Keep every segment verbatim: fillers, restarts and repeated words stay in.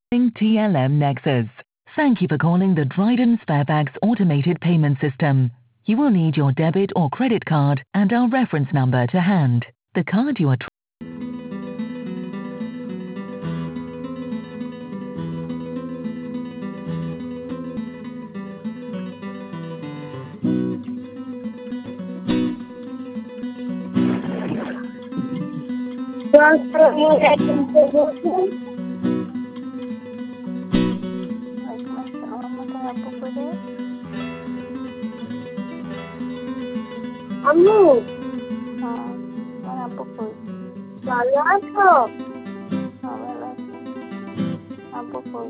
T L M Nexus. Thank you for calling the Dryden Sparebags automated payment system. You will need your debit or credit card and our reference number to hand. The card you are tr- আম্মু হ্যাঁ, আমার আব্বু কই? ভালো আছো? হ্যাঁ, ভালো আছি। আব্বু কই?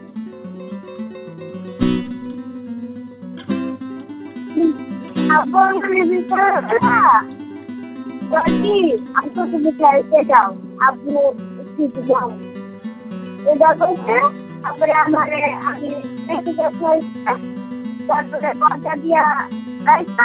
আব্বু আমাকে ভিতরে বলছি আব্বু তুমি খেলতে যাও আব্বু ছুটি যাও এটা বলছে তারপরে আমার আমি তারপরে কথা দিয়া রাইতা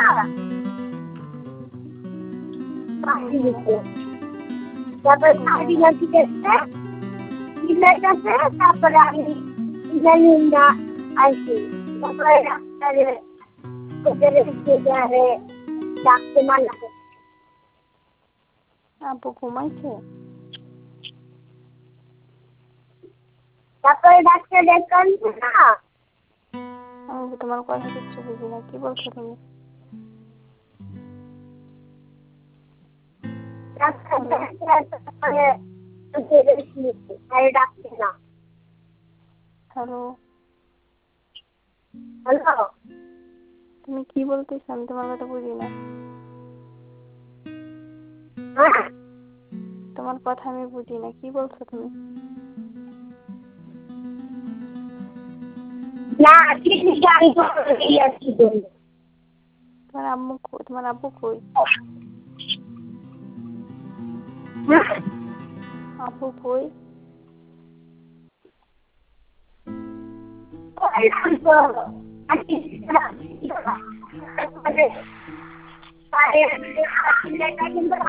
তারপরে সাড়ি নাকি দেখতে ইলাই গেছে তারপরে আমি ইলাই না আসি তারপরে ডাক্তারে ওদের রেখে ডাকতে মানা আব্বু ঘুমাইছে? তারপরে ডাক্তার দেখান না আমি তোমার কথা কিচ্ছু বুঝি না, কি বলছো তুমি? ডাক্তার তারপরে ডাকছে না। হ্যালো, হ্যালো, তুমি কি বলতেছো? আমি তোমার কথা বুঝি না। তোমার কথা আমি বুঝি না, কি বলছো তুমি? না তিনি গাড়ি করে আসছি তোমার আম্মু কই? তোমার আব্বু কই? আব্বু কই? আরে